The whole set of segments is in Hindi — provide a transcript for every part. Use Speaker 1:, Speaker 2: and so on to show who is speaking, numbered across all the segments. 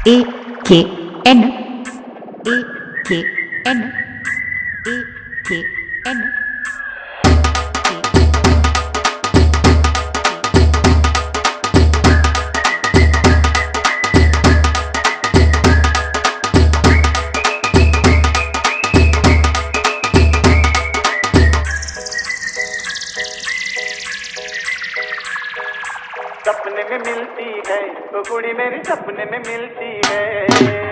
Speaker 1: E K N E K N E K N
Speaker 2: सपने में मिलती है वो कुड़ी मेरी सपने में मिलती है।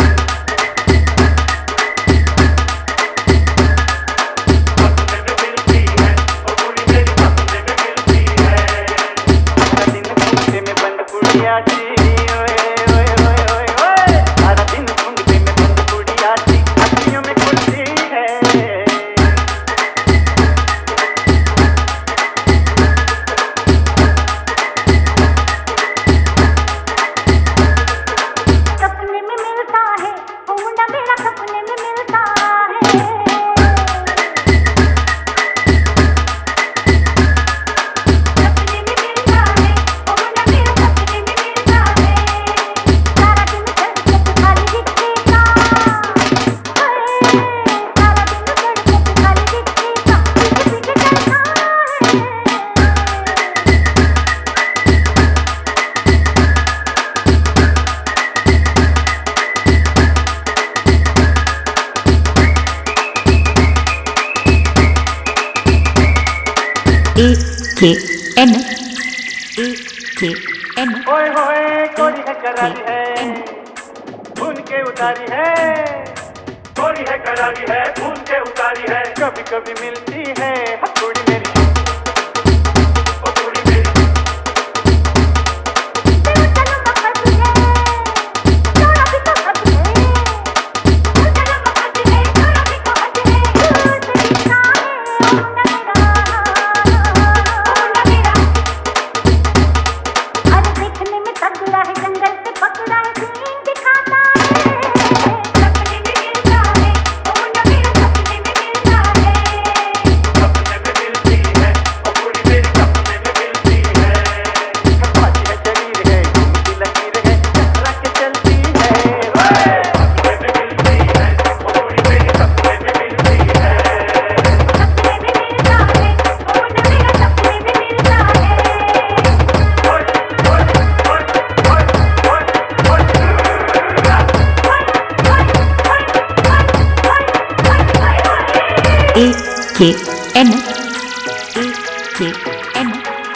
Speaker 1: E K N E K N
Speaker 2: ओए होए गोरी है करारी है भून के उतारी है, गोरी है करारी है भून के उतारी है। कभी कभी मिलती है हथौड़ी मेरी
Speaker 1: E K N E K N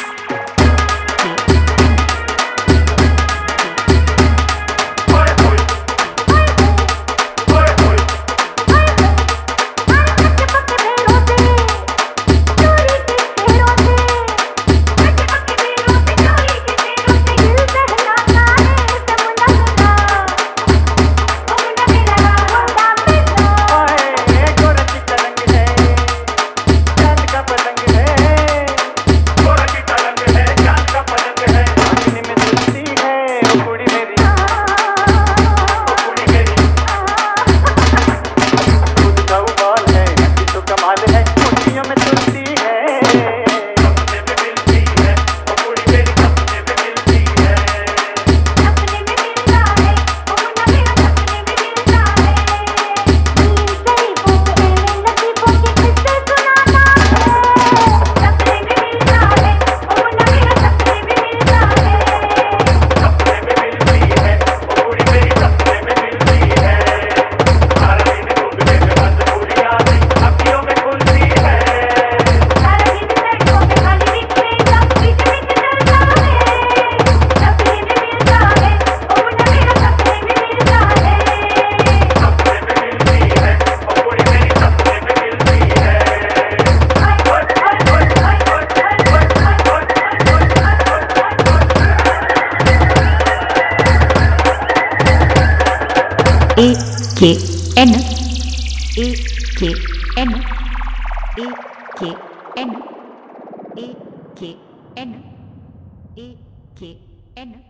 Speaker 1: E K N E K N E K N E K N E K N